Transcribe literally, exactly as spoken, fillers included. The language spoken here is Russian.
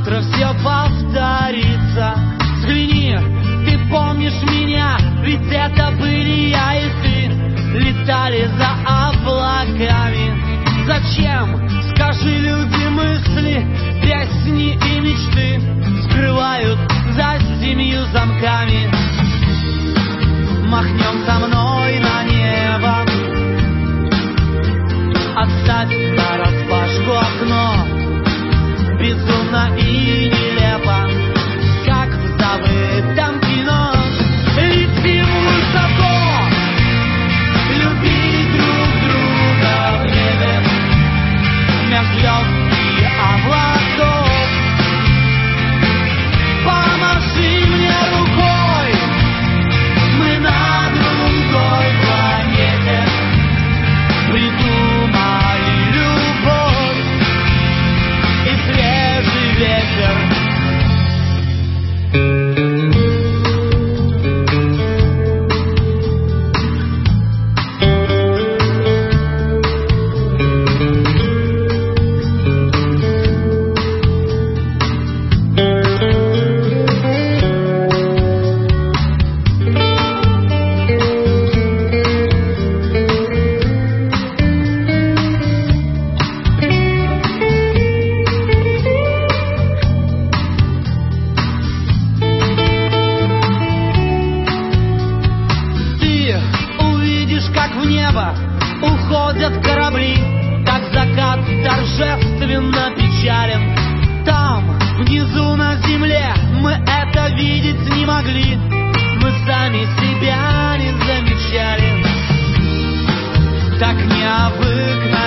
завтра все повторится. Взгляни, ты помнишь меня, ведь это были я и ты. Летали за облаками. Зачем, скажи, люди, мысли, песни и мечты скрывают за семью замками. Махнем со мной на небо, оставь нараспашку окно. Безумно и нелепо, как в забытом кино. Летим высоко, любить друг друга в небе, меж звезд и облаков. Помаши мне рукой, мы на другой планете придумали любовь и свежий ветер. Уходят корабли, как закат торжественно печален. Там, внизу на земле, мы это видеть не могли. Мы сами себя не замечали. Так необыкновенно